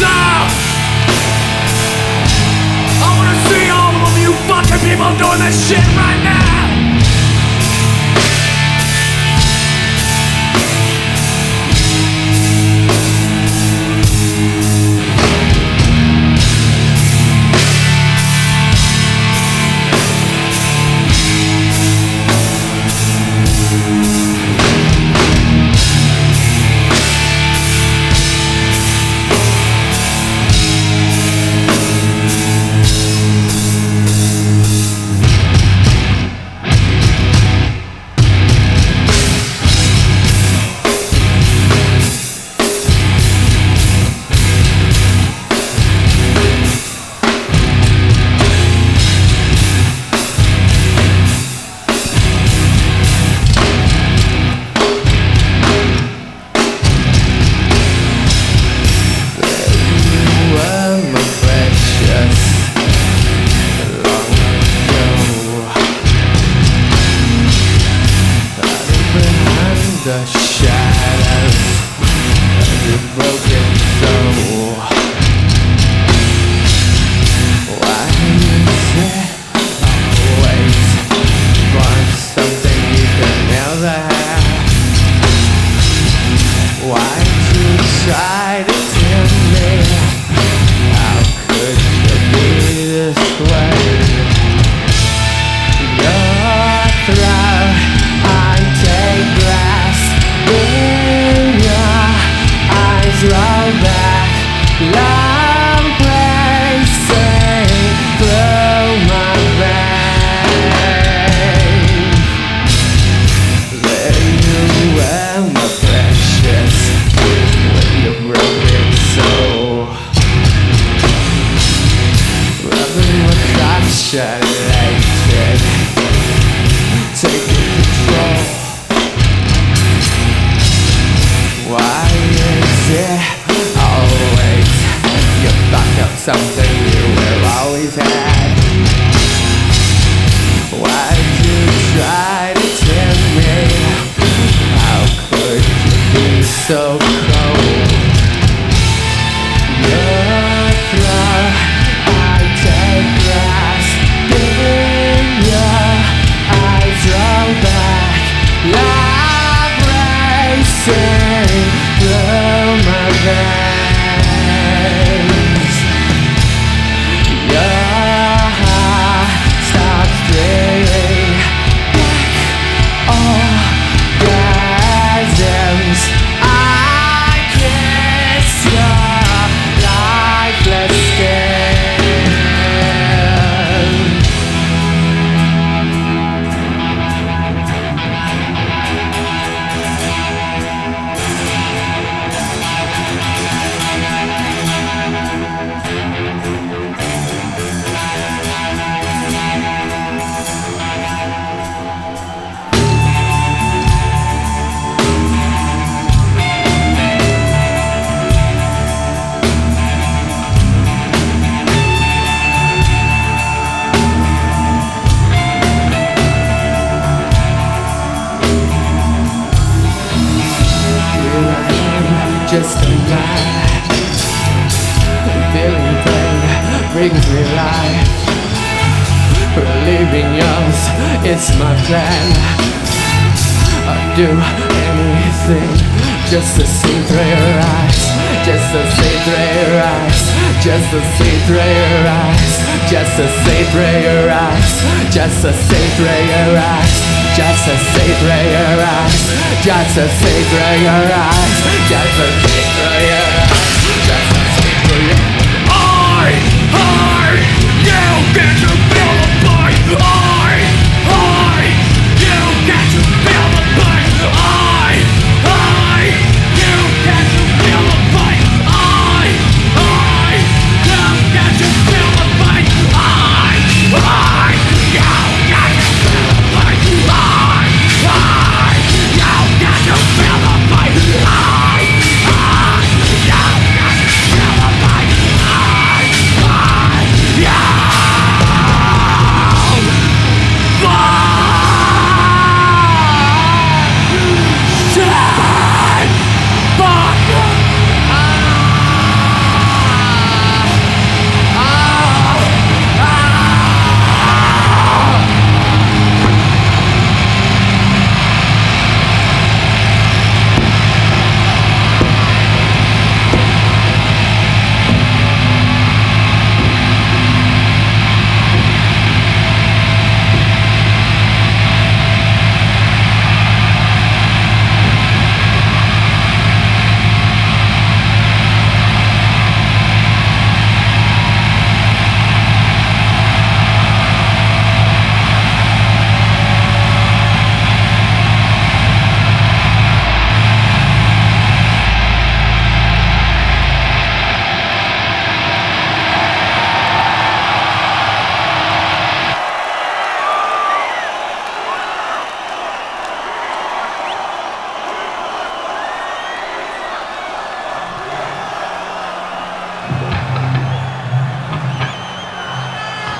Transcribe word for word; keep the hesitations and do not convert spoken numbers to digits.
yourself. I wanna see all of you fucking people doing this shit right now. The shadows of your broken soul. Why is it always want something you can never have? Why do you try to tell me? How could you be this way? Your throat, I take grass in your eyes, roll back, love racing through my veins. There you are, my precious, with your broken soul. Rubbing your crotch, elated, taking control. Why is it always you fuck up something you have always had? Why do you try to tempt me? How could you be so cold? Your throat, I take grass in your eyes, roll back, love racing through my veins. Your heart starts dreaming black orgasms. I kiss your lifeless skin. Just a lie, feeling pain brings me life. Relieving yours, it's my plan. I'd do anything just to see through your eyes, just to see through your eyes, just to see through your eyes, just to see through your eyes, just to see through your eyes, just to see through your eyes, just to see through your eyes, just to see through your eyes, just to see through your eyes. I, I